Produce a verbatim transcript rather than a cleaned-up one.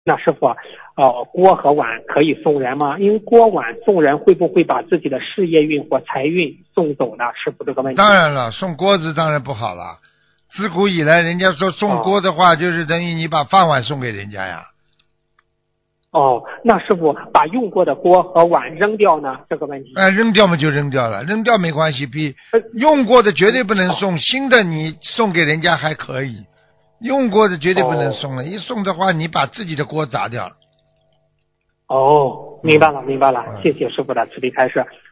那师傅，呃，锅和碗可以送人吗？因为锅碗送人会不会把自己的事业运或财运送走呢？师傅这个问题。 当然了，送锅子当然不好了。自古以来，人家说送锅的话，就是等于你把饭碗送给人家呀。 哦，那师傅把用过的锅和碗扔掉呢？这个问题。 哎、呃，扔掉嘛就扔掉了，扔掉没关系，比用过的绝对不能送，新的你送给人家还可以，用过的绝对不能送了，一送的话你把自己的锅砸掉了。 哦，明白了，明白了， 嗯、 谢谢师傅的慈悲开示。